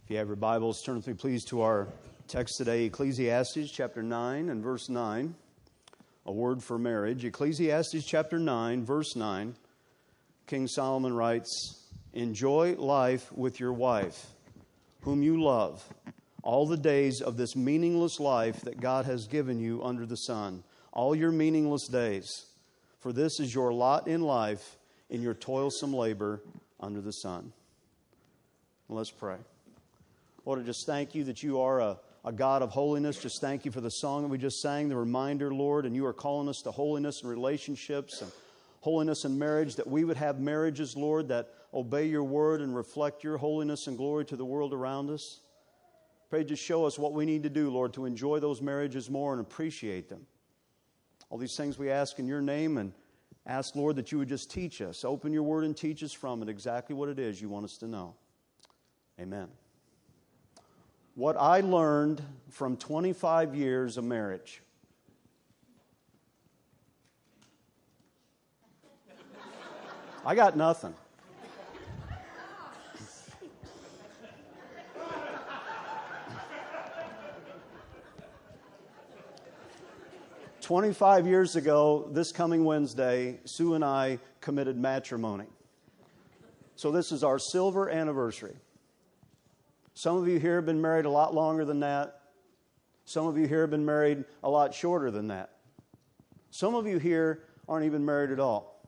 If you have your Bibles, turn with me please to our text today, Ecclesiastes chapter 9 and verse 9, a word for marriage. Ecclesiastes chapter 9, verse 9, King Solomon writes, "Enjoy life with your wife, whom you love, all the days of this meaningless life that God has given you under the sun, all your meaningless days, for this is your lot in life in your toilsome labor under the sun." Let's pray. Lord, I just thank you that you are a God of holiness. Just thank you for the song that we just sang, the reminder, Lord, and you are calling us to holiness in relationships and holiness in marriage, that we would have marriages, Lord, that obey your word and reflect your holiness and glory to the world around us. Pray just show us what we need to do, Lord, to enjoy those marriages more and appreciate them. All these things we ask in your name, and ask, Lord, that you would just teach us. Open your word and teach us from it exactly what it is you want us to know. Amen. What I learned from 25 years of marriage. I got nothing. "25 years ago, this coming Wednesday, Sue and I committed matrimony. So this is our silver anniversary. Some of you here have been married a lot longer than that. Some of you here have been married a lot shorter than that. Some of you here aren't even married at all.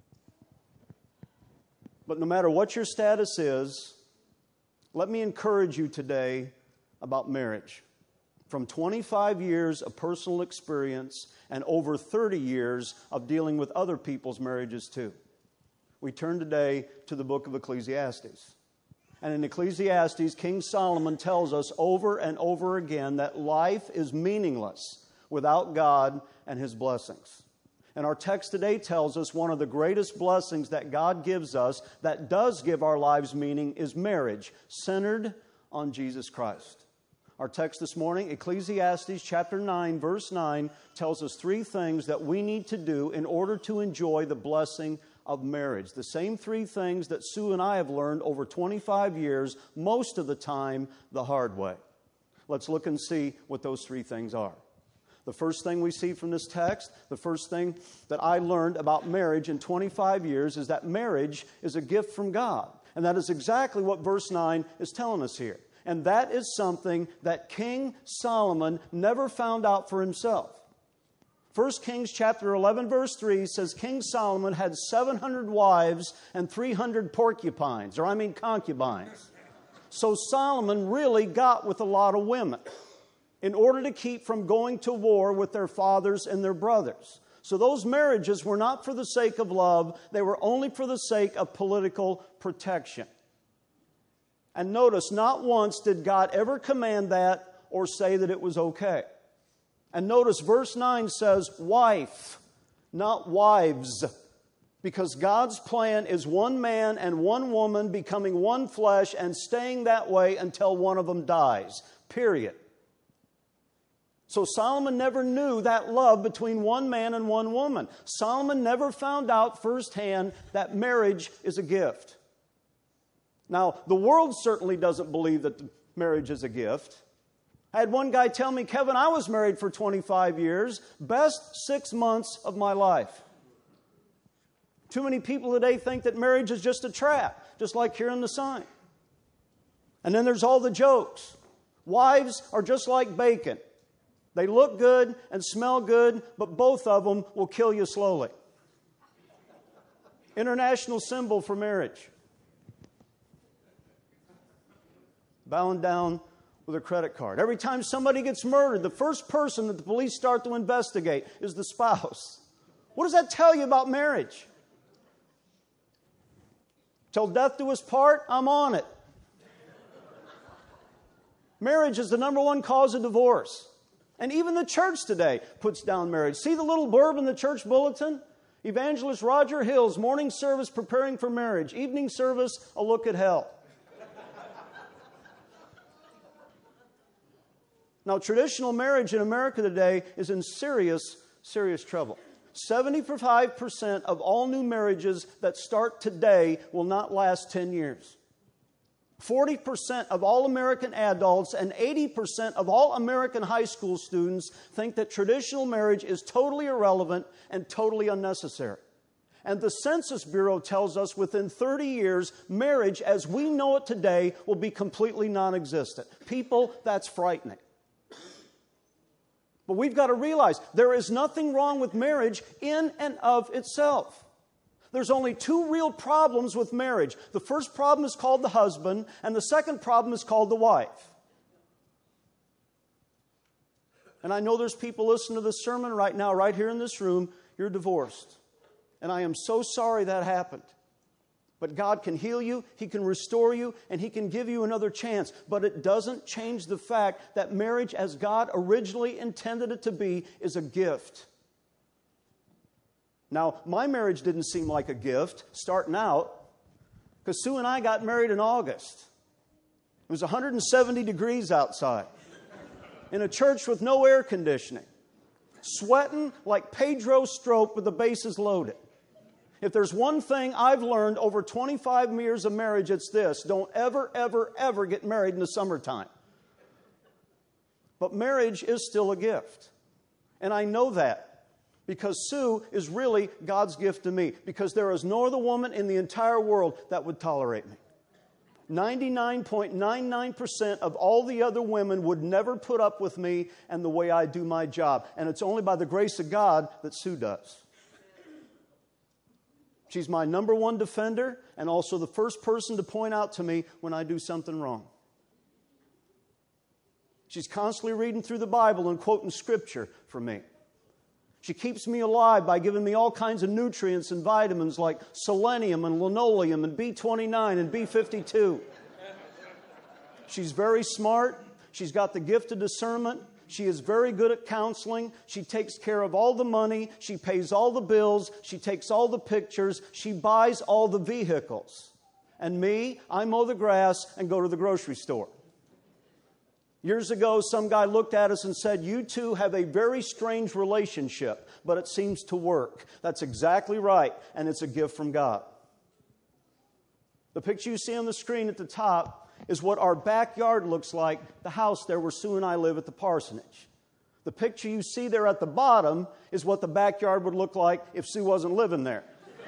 But no matter what your status is, let me encourage you today about marriage. From 25 years of personal experience and over 30 years of dealing with other people's marriages too. We turn today to the book of Ecclesiastes. And in Ecclesiastes, King Solomon tells us over and over again that life is meaningless without God and His blessings. And our text today tells us one of the greatest blessings that God gives us that does give our lives meaning is marriage, centered on Jesus Christ. Our text this morning, Ecclesiastes chapter 9, verse 9, tells us three things that we need to do in order to enjoy the blessing of marriage. The same three things that Sue and I have learned over 25 years, most of the time the hard way. Let's look and see what those three things are. The first thing we see from this text, the first thing that I learned about marriage in 25 years is that marriage is a gift from God. And that is exactly what verse 9 is telling us here. And that is something that King Solomon never found out for himself. 1 Kings chapter 11 verse 3 says King Solomon had 700 wives and 300 porcupines, concubines. So Solomon really got with a lot of women in order to keep from going to war with their fathers and their brothers. So those marriages were not for the sake of love, they were only for the sake of political protection. And notice, not once did God ever command that or say that it was okay. And notice verse 9 says wife, not wives. Because God's plan is one man and one woman becoming one flesh and staying that way until one of them dies. Period. So Solomon never knew that love between one man and one woman. Solomon never found out firsthand that marriage is a gift. Now, the world certainly doesn't believe that marriage is a gift. I had one guy tell me, "Kevin, I was married for 25 years. Best 6 months of my life." Too many people today think that marriage is just a trap, just like here in the sign. And then there's all the jokes. Wives are just like bacon. They look good and smell good, but both of them will kill you slowly. International symbol for marriage. Bowing down with a credit card. Every time somebody gets murdered, the first person that the police start to investigate is the spouse. What does that tell you about marriage? Till death do us part, I'm on it. Marriage is the number one cause of divorce. And even the church today puts down marriage. See the little blurb in the church bulletin? Evangelist Roger Hill's morning service preparing for marriage. Evening service, a look at hell. Now, traditional marriage in America today is in serious trouble. 75% of all new marriages that start today will not last 10 years. 40% of all American adults and 80% of all American high school students think that traditional marriage is totally irrelevant and totally unnecessary. And the Census Bureau tells us within 30 years, marriage as we know it today will be completely non-existent. People, that's frightening. But we've got to realize there is nothing wrong with marriage in and of itself. There's only two real problems with marriage. The first problem is called the husband, and the second problem is called the wife. And I know there's people listening to this sermon right now, right here in this room, you're divorced. And I am so sorry that happened. But God can heal you, He can restore you, and He can give you another chance. But it doesn't change the fact that marriage, as God originally intended it to be, is a gift. Now, my marriage didn't seem like a gift starting out, because Sue and I got married in August. It was 170 degrees outside, in a church with no air conditioning, sweating like Pedro Strop with the bases loaded. If there's one thing I've learned over 25 years of marriage, it's this: don't ever, ever, ever get married in the summertime. But marriage is still a gift. And I know that because Sue is really God's gift to me, because there is no other woman in the entire world that would tolerate me. 99.99% of all the other women would never put up with me and the way I do my job. And it's only by the grace of God that Sue does. She's my number one defender and also the first person to point out to me when I do something wrong. She's constantly reading through the Bible and quoting Scripture for me. She keeps me alive by giving me all kinds of nutrients and vitamins like selenium and linoleum and B29 and B52. She's very smart. She's got the gift of discernment. She is very good at counseling. She takes care of all the money. She pays all the bills. She takes all the pictures. She buys all the vehicles. And me, I mow the grass and go to the grocery store. Years ago, some guy looked at us and said, "You two have a very strange relationship, but it seems to work." That's exactly right, and it's a gift from God. The picture you see on the screen at the top is what our backyard looks like, the house there where Sue and I live at the parsonage. The picture you see there at the bottom is what the backyard would look like if Sue wasn't living there.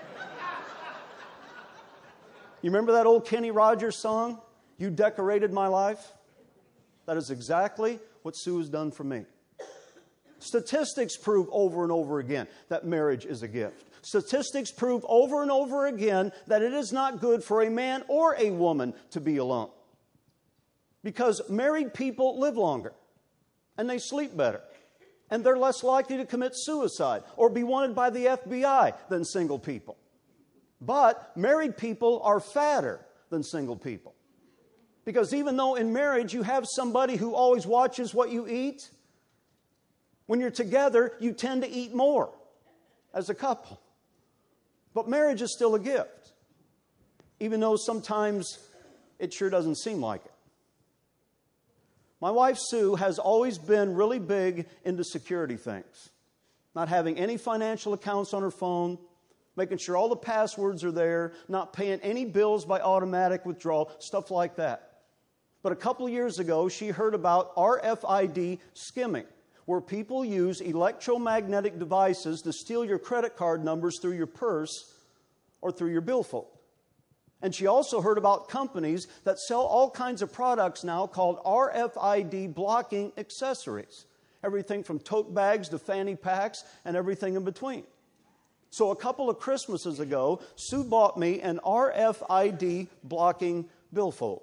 You remember that old Kenny Rogers song, "You Decorated My Life"? That is exactly what Sue has done for me. Statistics prove over and over again that marriage is a gift. Statistics prove over and over again that it is not good for a man or a woman to be alone. Because married people live longer, and they sleep better, and they're less likely to commit suicide or be wanted by the FBI than single people. But married people are fatter than single people. Because even though in marriage you have somebody who always watches what you eat, when you're together, you tend to eat more as a couple. But marriage is still a gift, even though sometimes it sure doesn't seem like it. My wife, Sue, has always been really big into security things. Not having any financial accounts on her phone, making sure all the passwords are there, not paying any bills by automatic withdrawal, stuff like that. But a couple of years ago, she heard about RFID skimming, where people use electromagnetic devices to steal your credit card numbers through your purse or through your billfold. And she also heard about companies that sell all kinds of products now called RFID blocking accessories. Everything from tote bags to fanny packs and everything in between. So a couple of Christmases ago, Sue bought me an RFID blocking billfold.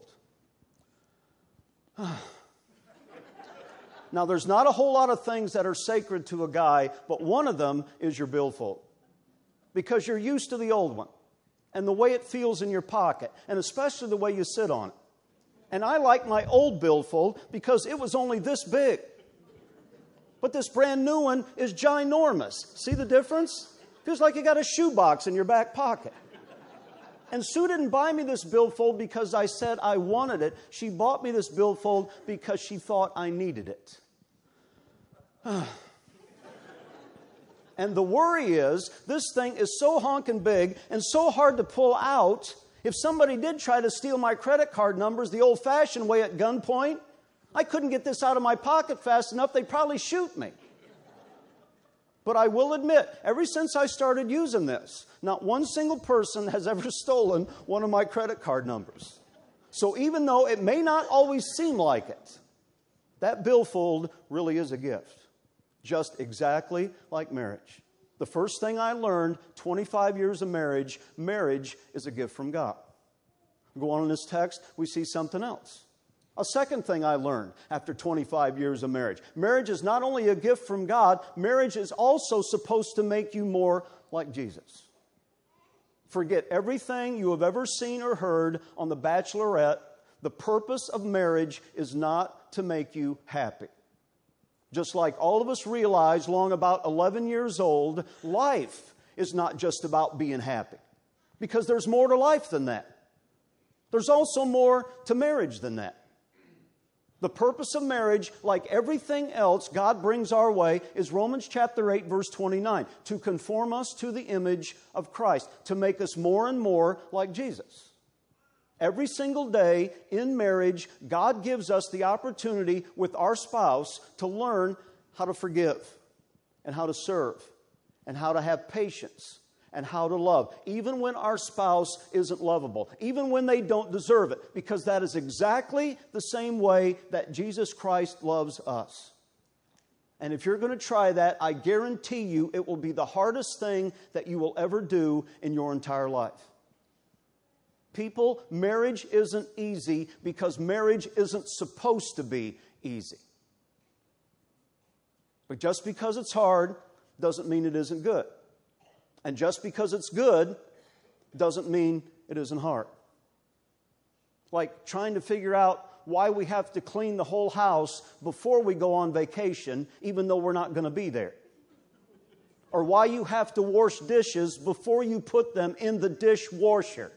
Now, there's not a whole lot of things that are sacred to a guy, but one of them is your billfold. Because you're used to the old one and the way it feels in your pocket, and especially the way you sit on it. And I like my old billfold because it was only this big. But this brand new one is ginormous. See the difference? Feels like you got a shoebox in your back pocket. And Sue didn't buy me this billfold because I said I wanted it. She bought me this billfold because she thought I needed it. And the worry is, this thing is so honking big and so hard to pull out, If somebody did try to steal my credit card numbers the old-fashioned way at gunpoint, I couldn't get this out of my pocket fast enough, they'd probably shoot me. But I will admit, ever since I started using this, not one single person has ever stolen one of my credit card numbers. So even though it may not always seem like it, that billfold really is a gift. Just exactly like marriage. The first thing I learned, 25 years of marriage, marriage is a gift from God. Go on in this text, we see something else. A second thing I learned after 25 years of marriage. Marriage is not only a gift from God, marriage is also supposed to make you more like Jesus. Forget everything you have ever seen or heard on The Bachelorette. The purpose of marriage is not to make you happy. Just like all of us realize long about 11 years old, life is not just about being happy. Because there's more to life than that. There's also more to marriage than that. The purpose of marriage, like everything else God brings our way, is Romans chapter 8, verse 29. To conform us to the image of Christ. To make us more and more like Jesus. Every single day in marriage, God gives us the opportunity with our spouse to learn how to forgive and how to serve and how to have patience and how to love, even when our spouse isn't lovable, even when they don't deserve it, because that is exactly the same way that Jesus Christ loves us. And if you're going to try that, I guarantee you it will be the hardest thing that you will ever do in your entire life. People, marriage isn't easy because marriage isn't supposed to be easy. But just because it's hard doesn't mean it isn't good. And just because it's good doesn't mean it isn't hard. Like trying to figure out why we have to clean the whole house before we go on vacation, even though we're not going to be there. Or why you have to wash dishes before you put them in the dishwasher.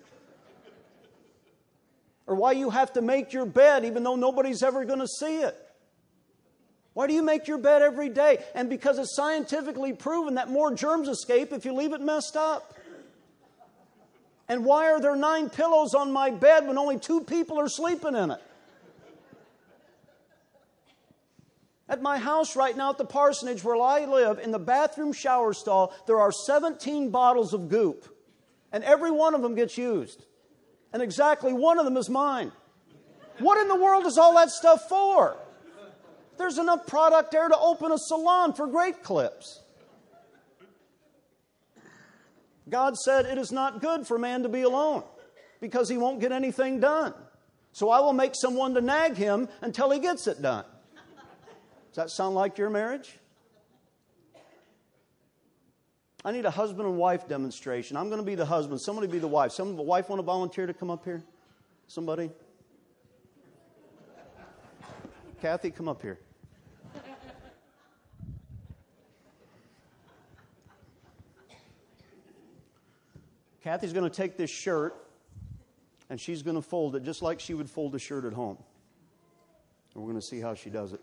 Or why you have to make your bed even though nobody's ever going to see it. Why do you make your bed every day? And because it's scientifically proven that more germs escape if you leave it messed up. And why are there 9 pillows on my bed when only 2 people are sleeping in it? At my house right now at the parsonage where I live, in the bathroom shower stall, there are 17 bottles of goop. And every one of them gets used. And exactly one of them is mine. What in the world is all that stuff for? There's enough product there to open a salon for Great Clips. God said it is not good for man to be alone because he won't get anything done. So I will make someone to nag him until he gets it done. Does that sound like your marriage? I need a husband and wife demonstration. I'm going to be the husband. Somebody be the wife. The wife want to volunteer to come up here? Somebody? Kathy, come up here. Kathy's going to take this shirt and she's going to fold it just like she would fold a shirt at home. And we're going to see how she does it.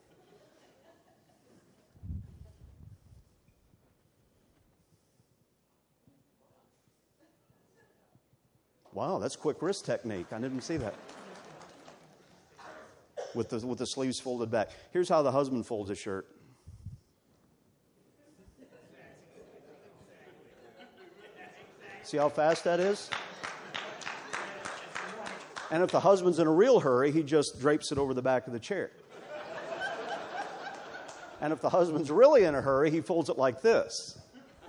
Wow, that's quick wrist technique. I didn't see that. With the sleeves folded back. Here's how the husband folds a shirt. See how fast that is? And if the husband's in a real hurry, he just drapes it over the back of the chair. And if the husband's really in a hurry, he folds it like this.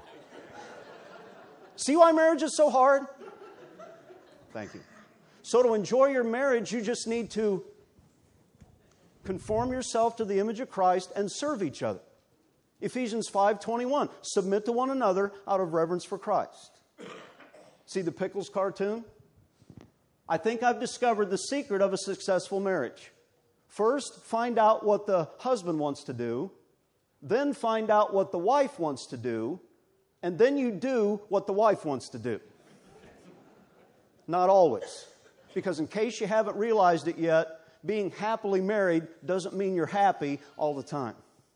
See why marriage is so hard? Thank you. So to enjoy your marriage, you just need to conform yourself to the image of Christ and serve each other. Ephesians 5:21, submit to one another out of reverence for Christ. See the Pickles cartoon? I think I've discovered the secret of a successful marriage. First, find out what the husband wants to do. Then find out what the wife wants to do. And then you do what the wife wants to do. Not always. Because in case you haven't realized it yet, being happily married doesn't mean you're happy all the time.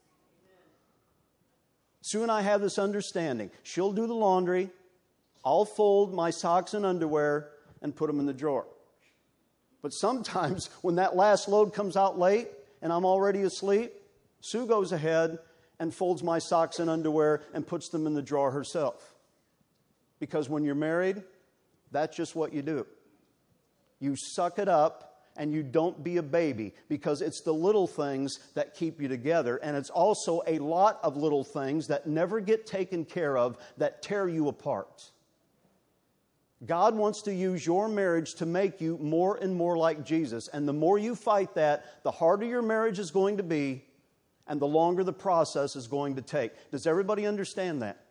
Sue and I have this understanding. She'll do the laundry. I'll fold my socks and underwear. and put them in the drawer. But sometimes when that last load comes out late and I'm already asleep, Sue goes ahead and folds my socks and underwear and puts them in the drawer herself. Because when you're married, that's just what you do. You suck it up and you don't be a baby, because it's the little things that keep you together. And it's also a lot of little things that never get taken care of that tear you apart. God wants to use your marriage to make you more and more like Jesus. And the more you fight that, the harder your marriage is going to be and the longer the process is going to take. Does everybody understand that?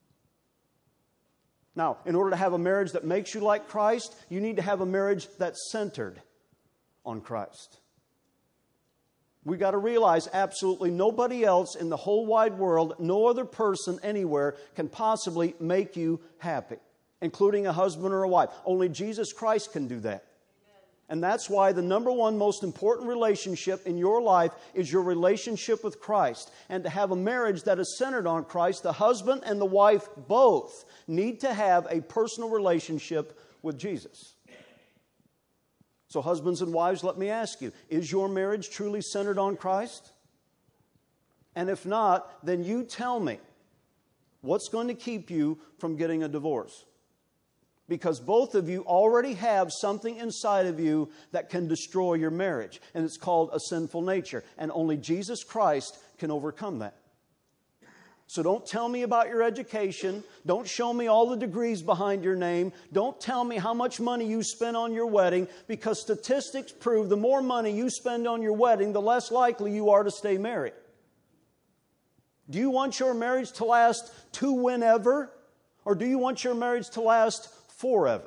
Now, in order to have a marriage that makes you like Christ, you need to have a marriage that's centered on Christ. We got to realize absolutely nobody else in the whole wide world, no other person anywhere can possibly make you happy, including a husband or a wife. Only Jesus Christ can do that. And that's why the number one most important relationship in your life is your relationship with Christ. And to have a marriage that is centered on Christ, the husband and the wife both need to have a personal relationship with Jesus. So husbands and wives, let me ask you, is your marriage truly centered on Christ? And if not, then you tell me, what's going to keep you from getting a divorce? Because both of you already have something inside of you that can destroy your marriage. And it's called a sinful nature. And only Jesus Christ can overcome that. So don't tell me about your education. Don't show me all the degrees behind your name. Don't tell me how much money you spent on your wedding, because statistics prove the more money you spend on your wedding, the less likely you are to stay married. Do you want your marriage to last to whenever? Or do you want your marriage to last forever?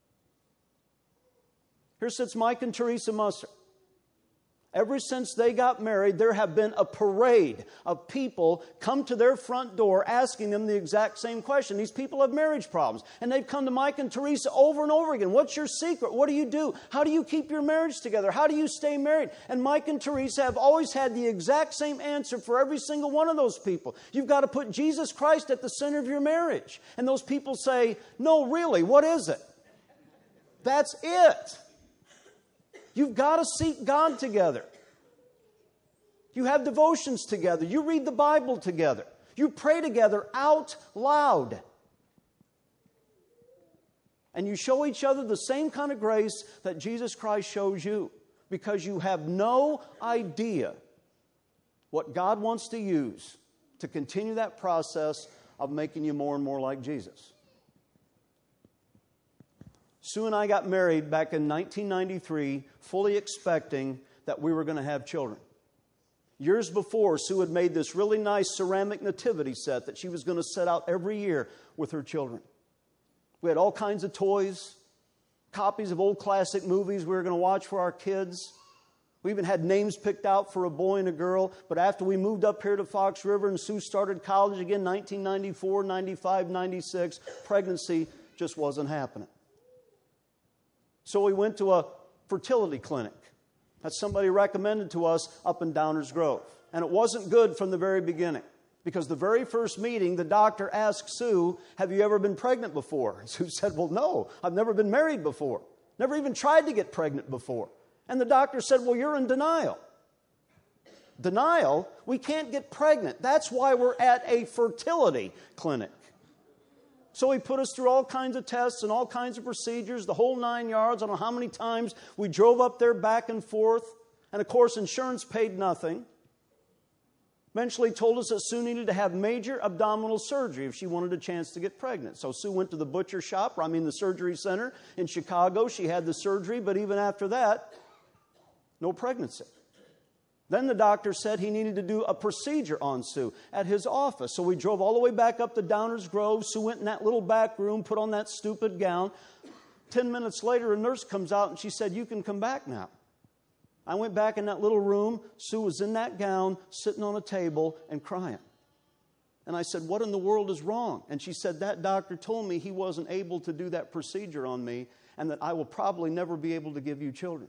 Here sits Mike and Teresa Musser. Ever since they got married, there have been a parade of people come to their front door asking them the exact same question. These people have marriage problems. And they've come to Mike and Teresa over and over again. What's your secret? What do you do? How do you keep your marriage together? How do you stay married? And Mike and Teresa have always had the exact same answer for every single one of those people. You've got to put Jesus Christ at the center of your marriage. And those people say, no, really, what is it? That's it. You've got to seek God together. You have devotions together. You read the Bible together. You pray together out loud. And you show each other the same kind of grace that Jesus Christ shows you, because you have no idea what God wants to use to continue that process of making you more and more like Jesus. Sue and I got married back in 1993, fully expecting that we were going to have children. Years before, Sue had made this really nice ceramic nativity set that she was going to set out every year with her children. We had all kinds of toys, copies of old classic movies we were going to watch for our kids. We even had names picked out for a boy and a girl. But after we moved up here to Fox River and Sue started college again, 1994, 95, 96, pregnancy just wasn't happening. So we went to a fertility clinic that somebody recommended to us up in Downers Grove. And it wasn't good from the very beginning, because the very first meeting, the doctor asked Sue, have you ever been pregnant before? And Sue said, well, no, I've never been married before. Never even tried to get pregnant before. And the doctor said, well, you're in denial. Denial? We can't get pregnant. That's why we're at a fertility clinic. So he put us through all kinds of tests and all kinds of procedures, the whole 9 yards. I don't know how many times we drove up there back and forth. And of course, insurance paid nothing. Eventually told us that Sue needed to have major abdominal surgery if she wanted a chance to get pregnant. So Sue went to the butcher shop, the surgery center in Chicago. She had the surgery, but even after that, no pregnancy. Then the doctor said he needed to do a procedure on Sue at his office. So we drove all the way back up to Downers Grove. Sue went in that little back room, put on that stupid gown. 10 minutes later, a nurse comes out and she said, you can come back now. I went back in that little room. Sue was in that gown, sitting on a table and crying. And I said, what in the world is wrong? And she said, that doctor told me he wasn't able to do that procedure on me and that I will probably never be able to give you children.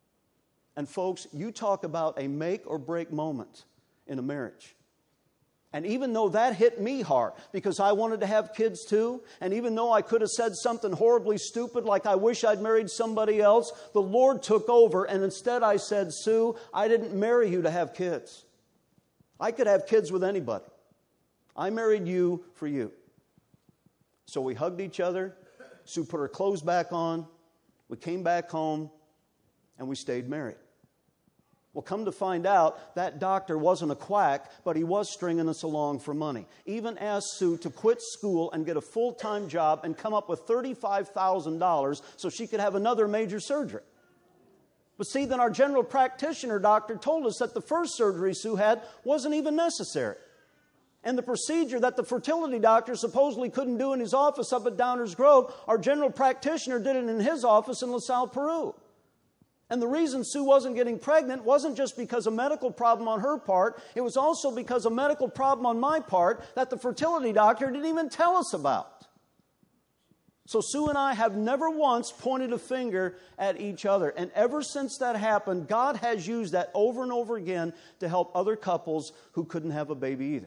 And folks, you talk about a make or break moment in a marriage. And even though that hit me hard, because I wanted to have kids too, and even though I could have said something horribly stupid like I wish I'd married somebody else, the Lord took over, and instead I said, Sue, I didn't marry you to have kids. I could have kids with anybody. I married you for you. So we hugged each other. Sue put her clothes back on. We came back home, and we stayed married. Well, come to find out, that doctor wasn't a quack, but he was stringing us along for money. Even asked Sue to quit school and get a full-time job and come up with $35,000 so she could have another major surgery. But see, then our general practitioner doctor told us that the first surgery Sue had wasn't even necessary. And the procedure that the fertility doctor supposedly couldn't do in his office up at Downers Grove, our general practitioner did it in his office in LaSalle, Peru. And the reason Sue wasn't getting pregnant wasn't just because of a medical problem on her part. It was also because of a medical problem on my part that the fertility doctor didn't even tell us about. So Sue and I have never once pointed a finger at each other. And ever since that happened, God has used that over and over again to help other couples who couldn't have a baby either.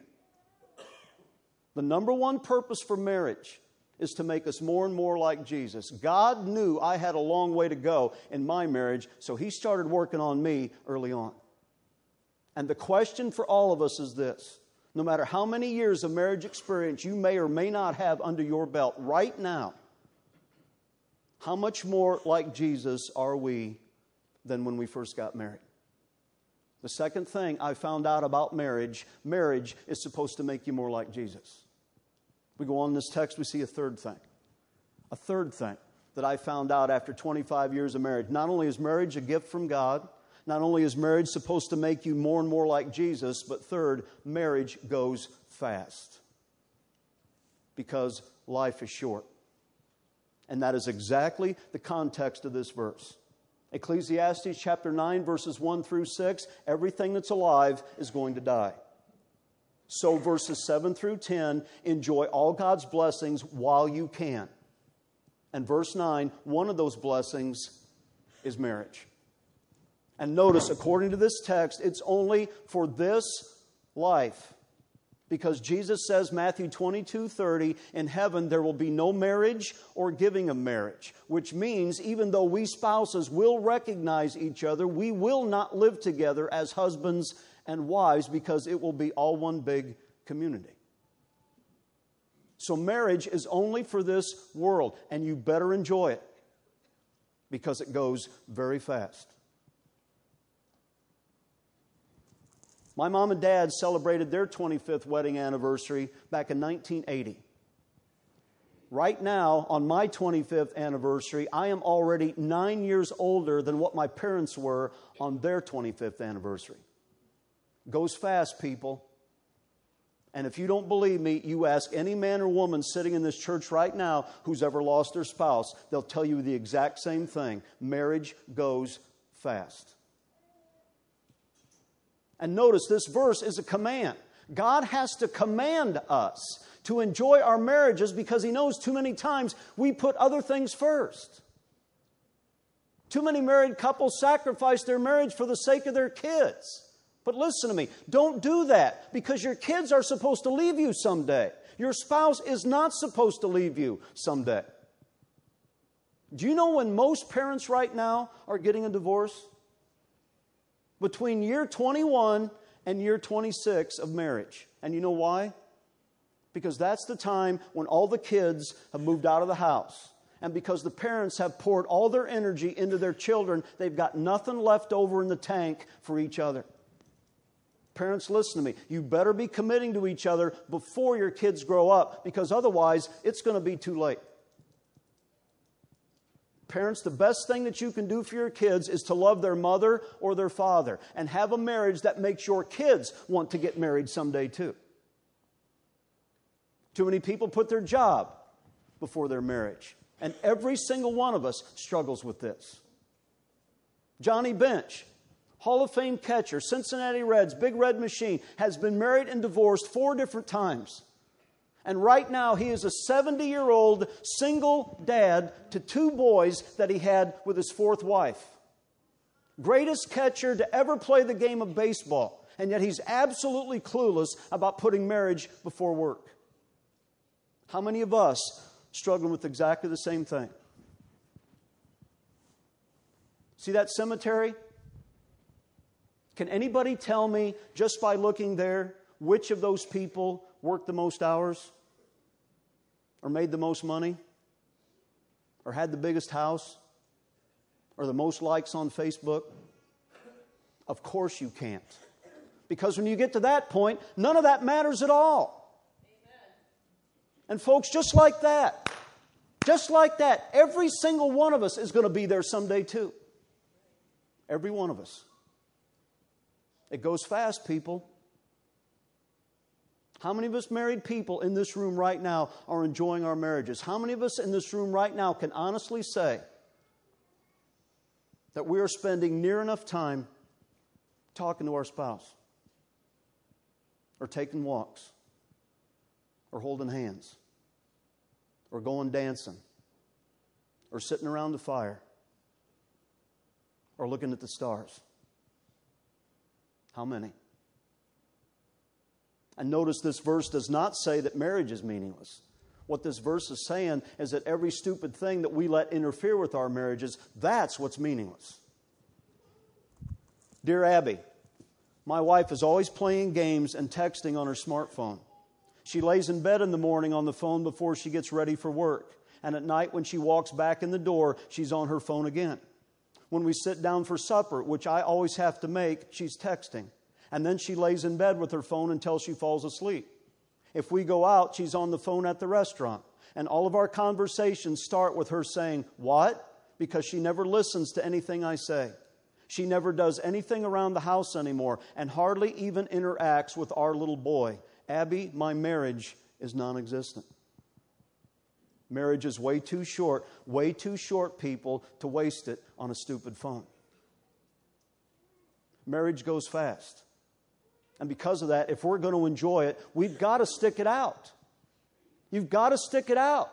The number one purpose for marriage is to make us more and more like Jesus. God knew I had a long way to go in my marriage, so He started working on me early on. And the question for all of us is this: no matter how many years of marriage experience you may or may not have under your belt right now, how much more like Jesus are we than when we first got married? The second thing I found out about marriage is supposed to make you more like Jesus. We go on in this text, we see a third thing. A third thing that I found out after 25 years of marriage. Not only is marriage a gift from God, not only is marriage supposed to make you more and more like Jesus, but third, marriage goes fast. Because life is short. And that is exactly the context of this verse. Ecclesiastes chapter 9, verses 1 through 6, everything that's alive is going to die. So verses 7 through 10, enjoy all God's blessings while you can. And verse 9, one of those blessings is marriage. And notice, according to this text, it's only for this life. Because Jesus says, Matthew 22:30, in heaven there will be no marriage or giving of marriage. Which means, even though we spouses will recognize each other, we will not live together as husbands and wives, because it will be all one big community. So marriage is only for this world, and you better enjoy it, because it goes very fast. My mom and dad celebrated their 25th wedding anniversary back in 1980. Right now, on my 25th anniversary, I am already 9 years older than what my parents were on their 25th anniversary. Goes fast, people. And if you don't believe me, you ask any man or woman sitting in this church right now who's ever lost their spouse. They'll tell you the exact same thing. Marriage goes fast. And notice this verse is a command. God has to command us to enjoy our marriages because He knows too many times we put other things first. Too many married couples sacrifice their marriage for the sake of their kids. But listen to me, don't do that, because your kids are supposed to leave you someday. Your spouse is not supposed to leave you someday. Do you know when most parents right now are getting a divorce? Between year 21 and year 26 of marriage. And you know why? Because that's the time when all the kids have moved out of the house. And because the parents have poured all their energy into their children, they've got nothing left over in the tank for each other. Parents, listen to me. You better be committing to each other before your kids grow up, because otherwise it's going to be too late. Parents, the best thing that you can do for your kids is to love their mother or their father and have a marriage that makes your kids want to get married someday too. Too many people put their job before their marriage. And every single one of us struggles with this. Johnny Bench, Hall of Fame catcher, Cincinnati Reds, Big Red Machine, has been married and divorced 4 different times. And right now he is a 70-year-old single dad to 2 boys that he had with his 4th wife. Greatest catcher to ever play the game of baseball. And yet he's absolutely clueless about putting marriage before work. How many of us struggling with exactly the same thing? See that cemetery? Can anybody tell me, just by looking there, which of those people worked the most hours? Or made the most money? Or had the biggest house? Or the most likes on Facebook? Of course you can't. Because when you get to that point, none of that matters at all. Amen. And folks, just like that, every single one of us is going to be there someday too. Every one of us. It goes fast, people. How many of us married people in this room right now are enjoying our marriages? How many of us in this room right now can honestly say that we are spending near enough time talking to our spouse, or taking walks, or holding hands, or going dancing, or sitting around the fire, or looking at the stars? How many? And notice this verse does not say that marriage is meaningless. What this verse is saying is that every stupid thing that we let interfere with our marriages, that's what's meaningless. Dear Abby, my wife is always playing games and texting on her smartphone. She lays in bed in the morning on the phone before she gets ready for work. And at night when she walks back in the door, she's on her phone again. When we sit down for supper, which I always have to make, she's texting. And then she lays in bed with her phone until she falls asleep. If we go out, she's on the phone at the restaurant. And all of our conversations start with her saying, "What?" Because she never listens to anything I say. She never does anything around the house anymore and hardly even interacts with our little boy. Abby, my marriage is non-existent. Marriage is way too short, people, to waste it on a stupid phone. Marriage goes fast. And because of that, if we're going to enjoy it, we've got to stick it out. You've got to stick it out.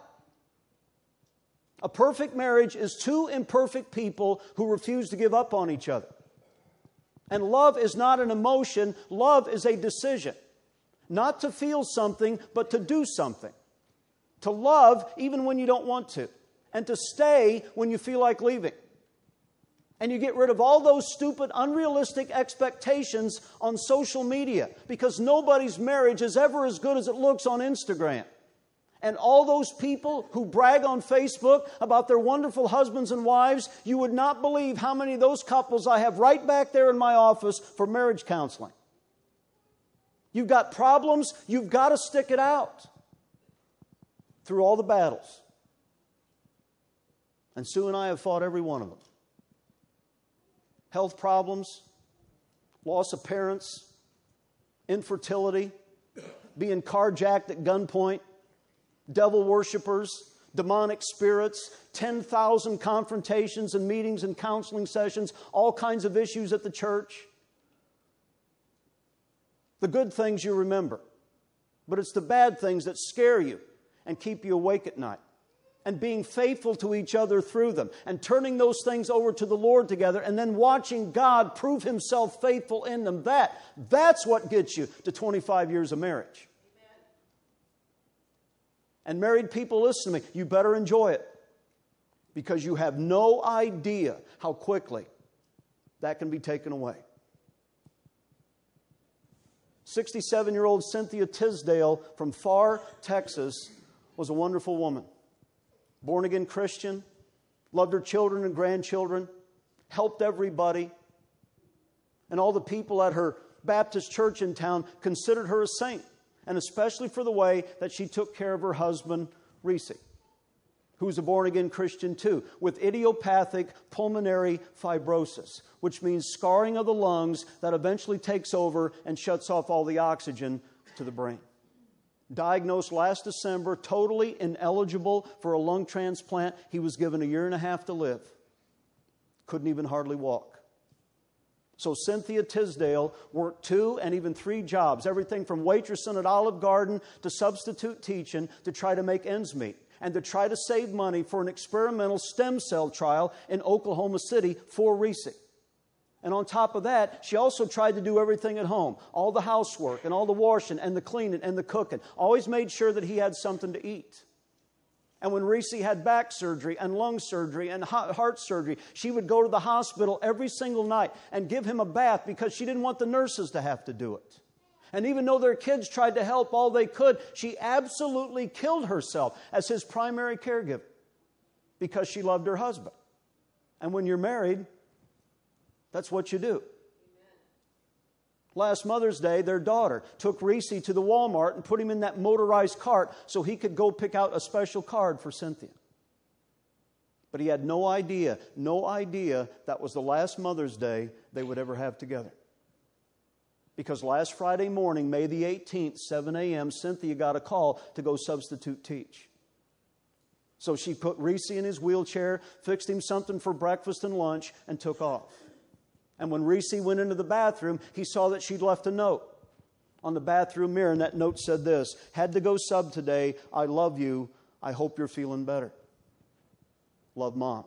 A perfect marriage is two imperfect people who refuse to give up on each other. And love is not an emotion. Love is a decision. Not to feel something, but to do something. To love even when you don't want to. And to stay when you feel like leaving. And you get rid of all those stupid, unrealistic expectations on social media. Because nobody's marriage is ever as good as it looks on Instagram. And all those people who brag on Facebook about their wonderful husbands and wives, you would not believe how many of those couples I have right back there in my office for marriage counseling. You've got problems, you've got to stick it out through all the battles. And Sue and I have fought every one of them. Health problems, loss of parents, infertility, being carjacked at gunpoint, devil worshipers, demonic spirits, 10,000 confrontations and meetings and counseling sessions, all kinds of issues at the church. The good things you remember, but it's the bad things that scare you and keep you awake at night. And being faithful to each other through them. And turning those things over to the Lord together. And then watching God prove Himself faithful in them. That's what gets you to 25 years of marriage. Amen. And married people, listen to me. You better enjoy it. Because you have no idea how quickly that can be taken away. 67-year-old Cynthia Tisdale from Pharr, Texas was a wonderful woman. Born-again Christian, loved her children and grandchildren, helped everybody. And all the people at her Baptist church in town considered her a saint. And especially for the way that she took care of her husband, Reese, who's a born-again Christian too, with idiopathic pulmonary fibrosis, which means scarring of the lungs that eventually takes over and shuts off all the oxygen to the brain. Diagnosed last December, totally ineligible for a lung transplant. He was given 1.5 years to live. Couldn't even hardly walk. So Cynthia Tisdale worked 2 and even 3 jobs, everything from waitressing at Olive Garden to substitute teaching to try to make ends meet and to try to save money for an experimental stem cell trial in Oklahoma City for Reese. And on top of that, she also tried to do everything at home. All the housework and all the washing and the cleaning and the cooking. Always made sure that he had something to eat. And when Reese had back surgery and lung surgery and heart surgery, she would go to the hospital every single night and give him a bath because she didn't want the nurses to have to do it. And even though their kids tried to help all they could, she absolutely killed herself as his primary caregiver because she loved her husband. And when you're married, that's what you do. Amen. Last Mother's Day, their daughter took Reese to the Walmart and put him in that motorized cart so he could go pick out a special card for Cynthia. But he had no idea that was the last Mother's Day they would ever have together. Because last Friday morning, May the 18th, 7 a.m., Cynthia got a call to go substitute teach. So she put Reese in his wheelchair, fixed him something for breakfast and lunch, and took off. And when Reese went into the bathroom, he saw that she'd left a note on the bathroom mirror, and that note said this: "Had to go sub today. I love you. I hope you're feeling better. Love, Mom."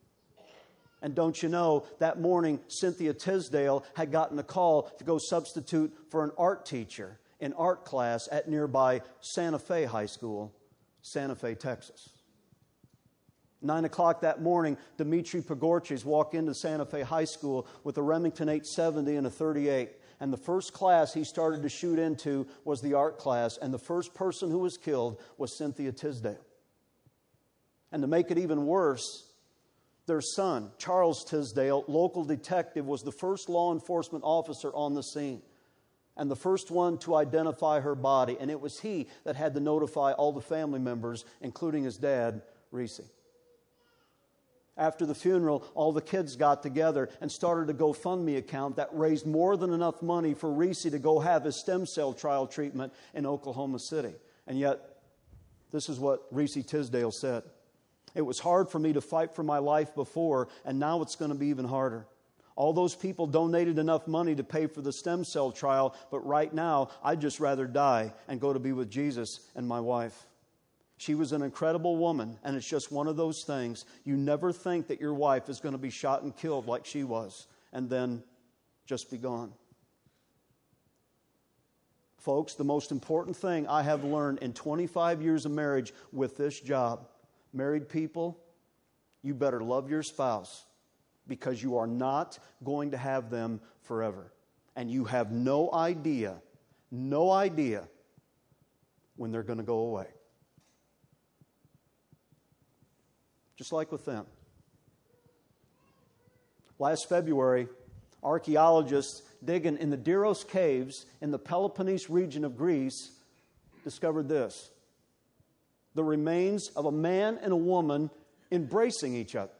And don't you know, that morning, Cynthia Tisdale had gotten a call to go substitute for an art teacher in art class at nearby Santa Fe High School, Santa Fe, Texas. 9 o'clock that morning, Dimitri Pagorchis walked into Santa Fe High School with a Remington 870 and a .38. And the first class he started to shoot into was the art class. And the first person who was killed was Cynthia Tisdale. And to make it even worse, their son, Charles Tisdale, local detective, was the first law enforcement officer on the scene and the first one to identify her body. And it was he that had to notify all the family members, including his dad, Reese. After the funeral, all the kids got together and started a GoFundMe account that raised more than enough money for Reese to go have his stem cell trial treatment in Oklahoma City. And yet, this is what Reese Tisdale said: "It was hard for me to fight for my life before, and now it's going to be even harder. All those people donated enough money to pay for the stem cell trial, but right now, I'd just rather die and go to be with Jesus and my wife." She was an incredible woman, and it's just one of those things. You never think that your wife is going to be shot and killed like she was, and then just be gone. Folks, the most important thing I have learned in 25 years of marriage with this job, married people, you better love your spouse because you are not going to have them forever. And you have no idea when they're going to go away. Just like with them. Last February, archaeologists digging in the Diros caves in the Peloponnese region of Greece discovered this: the remains of a man and a woman embracing each other.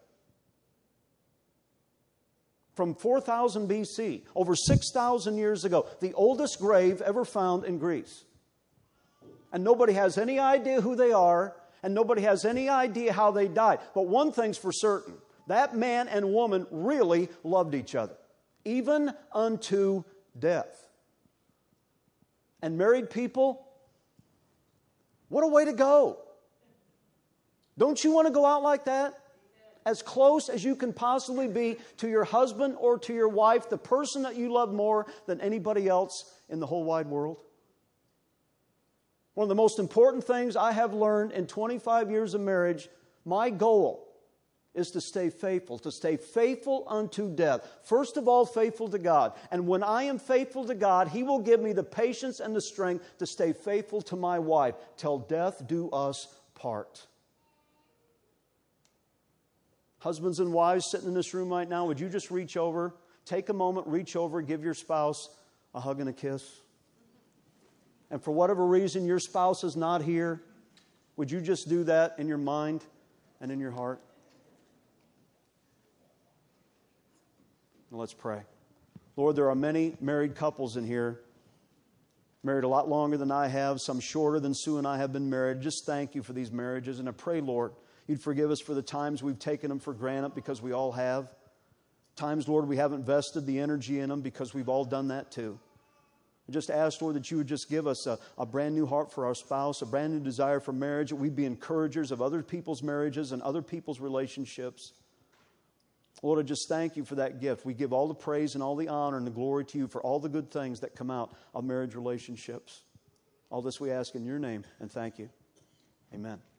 From 4000 BC, over 6,000 years ago, the oldest grave ever found in Greece. And nobody has any idea who they are, and nobody has any idea how they died. But one thing's for certain: that man and woman really loved each other, even unto death. And married people, what a way to go. Don't you want to go out like that? As close as you can possibly be to your husband or to your wife, the person that you love more than anybody else in the whole wide world. One of the most important things I have learned in 25 years of marriage, my goal is to stay faithful unto death. First of all, faithful to God. And when I am faithful to God, He will give me the patience and the strength to stay faithful to my wife till death do us part. Husbands and wives sitting in this room right now, would you just reach over, take a moment, reach over, give your spouse a hug and a kiss? And for whatever reason your spouse is not here, would you just do that in your mind and in your heart? Now let's pray. Lord, there are many married couples in here, married a lot longer than I have, some shorter than Sue and I have been married. Just thank you for these marriages. And I pray, Lord, You'd forgive us for the times we've taken them for granted, because we all have. Times, Lord, we haven't invested the energy in them, because we've all done that too. I just ask, Lord, that You would just give us a brand new heart for our spouse, a brand new desire for marriage, that we'd be encouragers of other people's marriages and other people's relationships. Lord, I just thank you for that gift. We give all the praise and all the honor and the glory to you for all the good things that come out of marriage relationships. All this we ask in your name, and thank you. Amen.